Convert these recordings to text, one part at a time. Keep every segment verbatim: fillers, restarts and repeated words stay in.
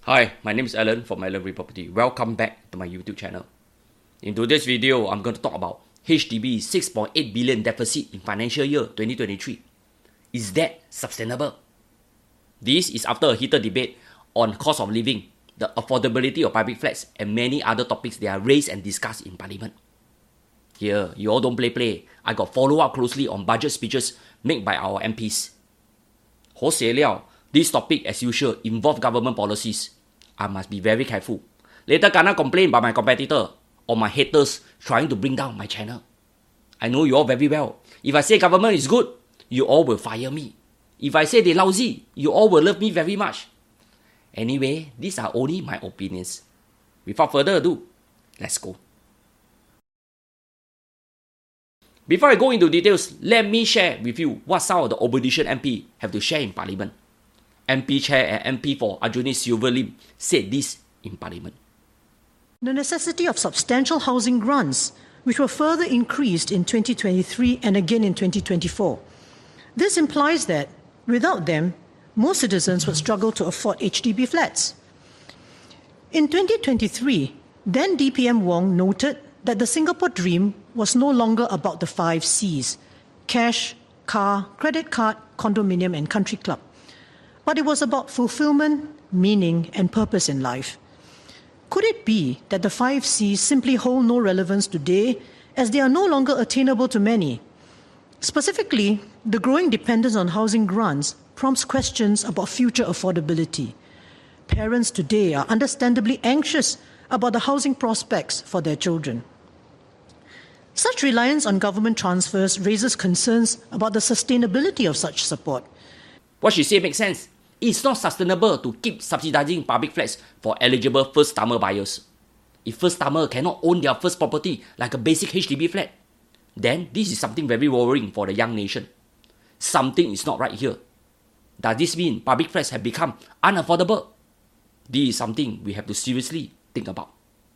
Hi, my name is Alan from Alan Reed Property. Welcome back to my YouTube channel. In today's video, I'm going to talk about H D B's six point eight billion deficit in financial year twenty twenty-three. Is that sustainable? This is after a heated debate on cost of living, the affordability of public flats, and many other topics that are raised and discussed in Parliament. Here, you all don't play play. I got follow up closely on budget speeches made by our M Ps. Ho xie liao, this topic as usual involve government policies. I must be very careful. Later gonna complain about my competitor or my haters trying to bring down my channel. I know you all very well. If I say government is good, you all will fire me. If I say they lousy, you all will love me very much. Anyway, these are only my opinions. Without further ado, let's go. Before I go into details, let me share with you what some of the opposition M P have to share in Parliament. M P Chair and M P for Aljunied Silver Lim said this in Parliament. The necessity of substantial housing grants, which were further increased in twenty twenty-three and again in twenty twenty-four. This implies that, without them, most citizens would struggle to afford H D B flats. In twenty twenty-three, then D P M Wong noted that the Singapore dream was no longer about the five C's: cash, car, credit card, condominium, and country club. But it was about fulfillment, meaning, and purpose in life. Could it be that the five C's simply hold no relevance today as they are no longer attainable to many? Specifically, the growing dependence on housing grants prompts questions about future affordability. Parents today are understandably anxious about the housing prospects for their children. Such reliance on government transfers raises concerns about the sustainability of such support. What she said makes sense. It's not sustainable to keep subsidizing public flats for eligible first-timer buyers. If first-timer cannot own their first property like a basic H D B flat, then this is something very worrying for the young nation. Something is not right here. Does this mean public flats have become unaffordable? This is something we have to seriously think about.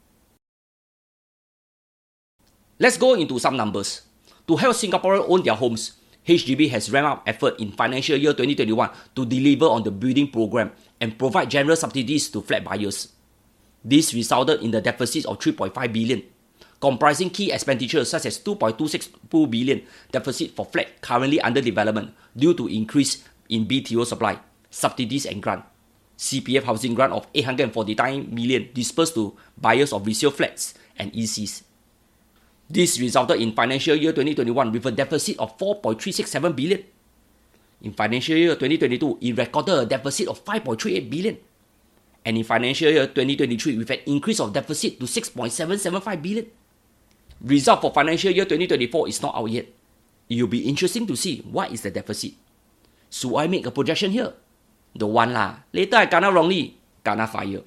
Let's go into some numbers. To help Singaporeans own their homes, H D B has ramped up effort in financial year twenty twenty-one to deliver on the building program and provide general subsidies to flat buyers. This resulted in the deficit of three point five billion, comprising key expenditures such as two point two six two billion deficit for flat currently under development due to increase in B T O supply, subsidies and grant, C P F housing grant of eight hundred forty-nine million dispersed to buyers of resale flats and E Cs. This resulted in financial year twenty twenty-one with a deficit of four point three six seven billion. In financial year twenty twenty-two, it recorded a deficit of five point three eight billion. And in financial year twenty twenty-three, with an increase of deficit to six point seven seven five billion. Result for financial year twenty twenty-four is not out yet. It will be interesting to see what is the deficit. Should I make a projection here? Don't want lah. Later I kena wrongly, kena fire.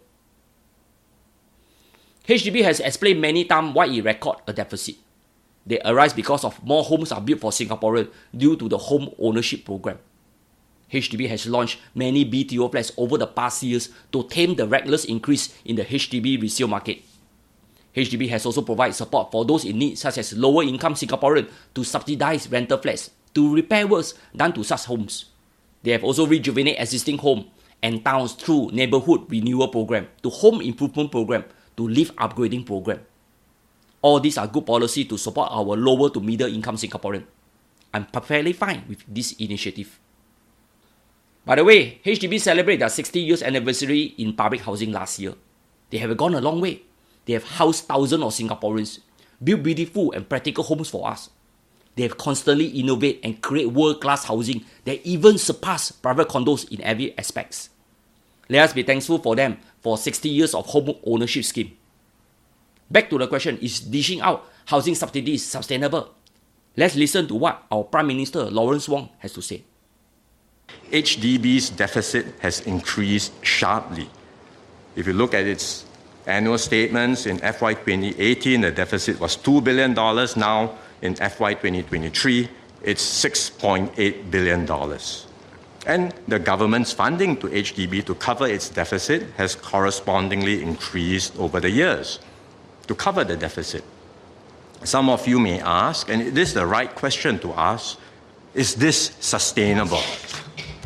H D B has explained many times why it record a deficit. They arise because of more homes are built for Singaporeans due to the home ownership program. H D B has launched many B T O flats over the past years to tame the reckless increase in the H D B resale market. H D B has also provided support for those in need such as lower income Singaporeans to subsidize rental flats to repair works done to such homes. They have also rejuvenated existing homes and towns through neighbourhood renewal program to home improvement program to lift upgrading program. All these are good policy to support our lower to middle income Singaporean. I'm perfectly fine with this initiative. By the way, H D B celebrated their sixty years anniversary in public housing last year. They have gone a long way. They have housed thousands of Singaporeans, built beautiful and practical homes for us. They have constantly innovate and create world-class housing that even surpass private condos in every aspects. Let us be thankful for them for sixty years of home ownership scheme. Back to the question, is dishing out housing subsidies sustainable? Let's listen to what our Prime Minister Lawrence Wong has to say. H D B's deficit has increased sharply. If you look at its annual statements in F Y twenty eighteen, the deficit was two billion dollars. Now in F Y twenty twenty-three, it's six point eight billion dollars. And the government's funding to H D B to cover its deficit has correspondingly increased over the years to cover the deficit. Some of you may ask, and it is the right question to ask, is this sustainable?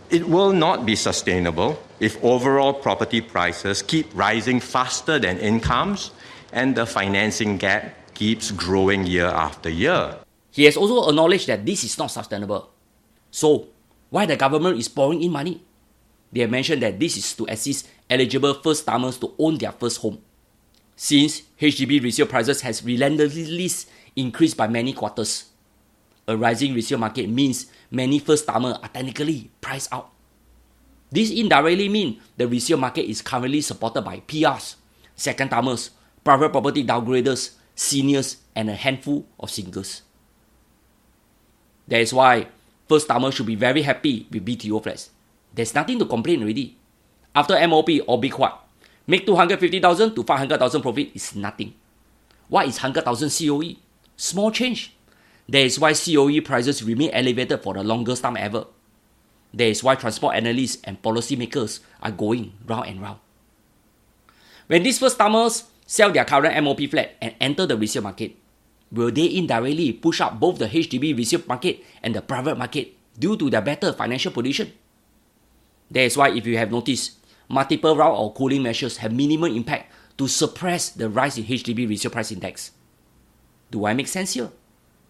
It will not be sustainable if overall property prices keep rising faster than incomes and the financing gap keeps growing year after year. He has also acknowledged that this is not sustainable. So, why the government is pouring in money? They have mentioned that this is to assist eligible first-timers to own their first home. Since H D B resale prices has relentlessly increased by many quarters, a rising resale market means many first-timers are technically priced out. This indirectly means the resale market is currently supported by P Rs, second-timers, private property downgraders, seniors, and a handful of singles. That is why first-timers should be very happy with B T O flats. There's nothing to complain already. After M O P or Big What, make two hundred fifty thousand to five hundred thousand profit is nothing. What is one hundred thousand C O E? Small change. That is why C O E prices remain elevated for the longest time ever. That is why transport analysts and policymakers are going round and round. When these first-timers sell their current M O P flat and enter the resale market, will they indirectly push up both the H D B resale market and the private market due to their better financial position? That is why if you have noticed, multiple round of cooling measures have minimum impact to suppress the rise in H D B resale price index. Do I make sense here?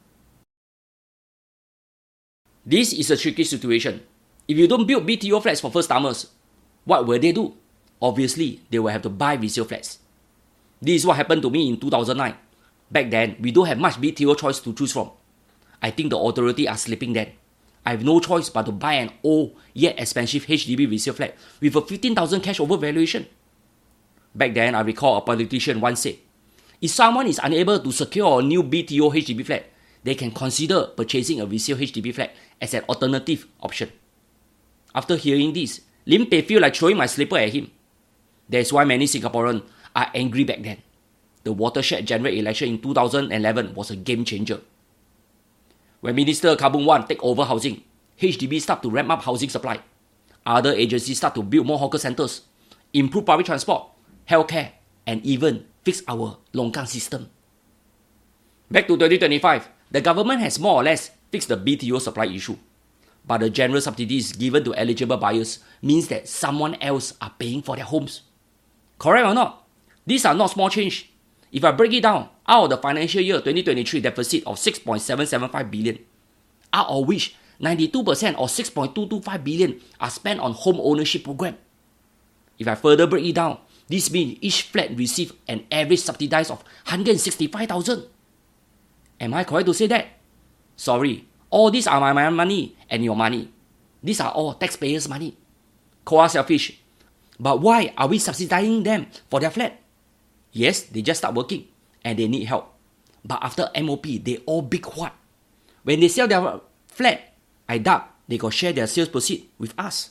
This is a tricky situation. If you don't build B T O flats for first-timers, what will they do? Obviously, they will have to buy resale flats. This is what happened to me in two thousand nine. Back then, we don't have much B T O choice to choose from. I think the authority are sleeping then. I have no choice but to buy an old yet expensive H D B resale flat with a fifteen thousand cash over valuation. Back then, I recall a politician once said, if someone is unable to secure a new B T O H D B flat, they can consider purchasing a resale H D B flat as an alternative option. After hearing this, Lim Pei feel like throwing my slipper at him. That's why many Singaporeans are angry back then. The watershed general election in two thousand eleven was a game changer. When Minister Khaibun Wan take over housing, H D B start to ramp up housing supply. Other agencies start to build more hawker centres, improve public transport, healthcare, and even fix our longkang system. Back to twenty twenty-five, the government has more or less fixed the B T O supply issue. But the general subsidies given to eligible buyers means that someone else are paying for their homes. Correct or not? These are not small change. If I break it down, out of the financial year twenty twenty-three deficit of six point seven seven five billion, out of which ninety-two percent or six point two two five billion are spent on home ownership program. If I further break it down, this means each flat receives an average subsidized of one hundred sixty-five thousand. Am I correct to say that? Sorry, all these are my money and your money. These are all taxpayers' money. Call us selfish. But why are we subsidizing them for their flat? Yes, they just start working and they need help. But after M O P, they all big what? When they sell their flat, I doubt they got share their sales proceeds with us.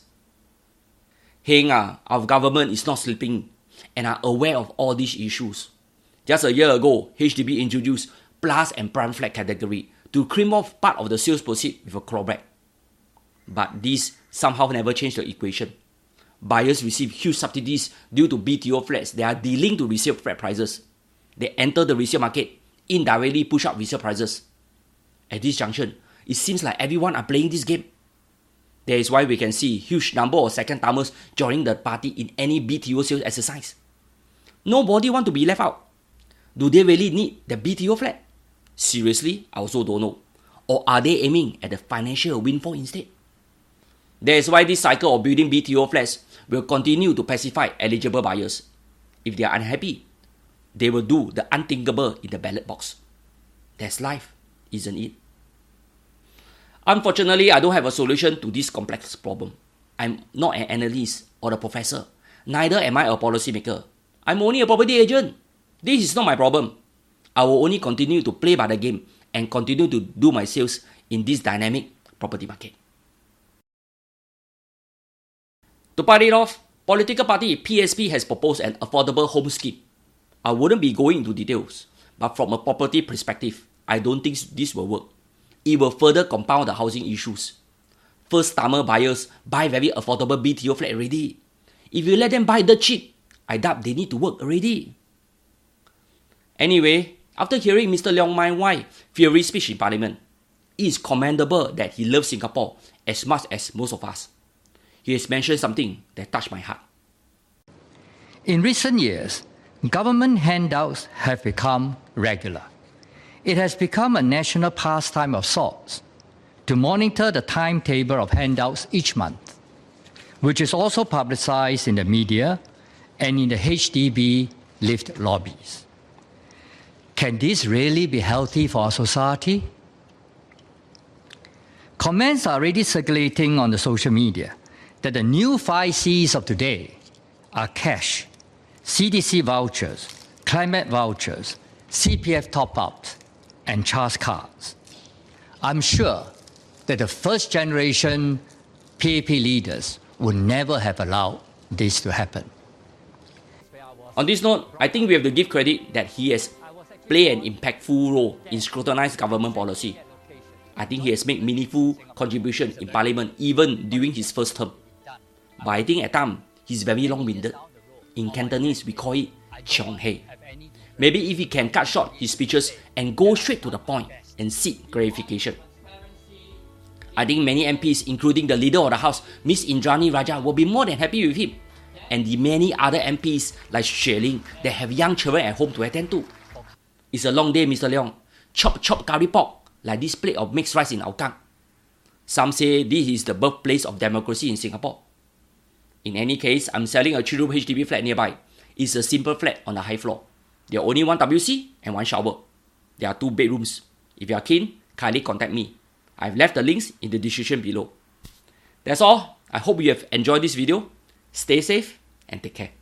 Heng ah, our government is not sleeping and are aware of all these issues. Just a year ago, H D B introduced plus and prime flat category to trim off part of the sales proceeds with a clawback. But this somehow never changed the equation. Buyers receive huge subsidies due to B T O flats that are de-linked to resale flat prices. They enter the resale market, indirectly push up resale prices. At this junction, it seems like everyone are playing this game. That is why we can see huge number of second-timers joining the party in any B T O sales exercise. Nobody want to be left out. Do they really need the B T O flat? Seriously, I also don't know. Or are they aiming at the financial windfall instead? That is why this cycle of building B T O flats will continue to pacify eligible buyers. If they are unhappy, they will do the unthinkable in the ballot box. That's life, isn't it? Unfortunately, I don't have a solution to this complex problem. I'm not an analyst or a professor. Neither am I a policymaker. I'm only a property agent. This is not my problem. I will only continue to play by the game and continue to do my sales in this dynamic property market. To part it off, political party P S P has proposed an affordable home scheme. I wouldn't be going into details, but from a property perspective, I don't think this will work. It will further compound the housing issues. First-timer buyers buy very affordable B T O flat already. If you let them buy the cheap, I doubt they need to work already. Anyway, after hearing Mister Leong Mai Wai fiery speech in Parliament, it is commendable that he loves Singapore as much as most of us. he has mentioned something that touched my heart. In recent years, government handouts have become regular. It has become a national pastime of sorts to monitor the timetable of handouts each month, which is also publicized in the media and in the H D B lift lobbies. Can this really be healthy for our society? Comments are already circulating on the social media that the new five C's of today are cash, C D C vouchers, climate vouchers, C P F top-ups, and charge cards. I'm sure that the first generation P A P leaders would never have allowed this to happen. On this note, I think we have to give credit that he has played an impactful role in scrutinized government policy. I think he has made meaningful contribution in Parliament even during his first term. But I think at times, he's very long-winded. In Cantonese, we call it Chiong Hei. Maybe if he can cut short his speeches and go straight to the point and seek clarification. I think many M Ps, including the leader of the House, Miss Indranee Rajah, will be more than happy with him. And the many other M Ps like Xue Ling that have young children at home to attend to. It's a long day, Mister Leong. Chop chop curry pork like this plate of mixed rice in Hougang. Some say this is the birthplace of democracy in Singapore. In any case, I'm selling a three-room H D B flat nearby. It's a simple flat on the high floor. There are only one W C and one shower. There are two bedrooms. If you are keen, kindly contact me. I've left the links in the description below. That's all. I hope you have enjoyed this video. Stay safe and take care.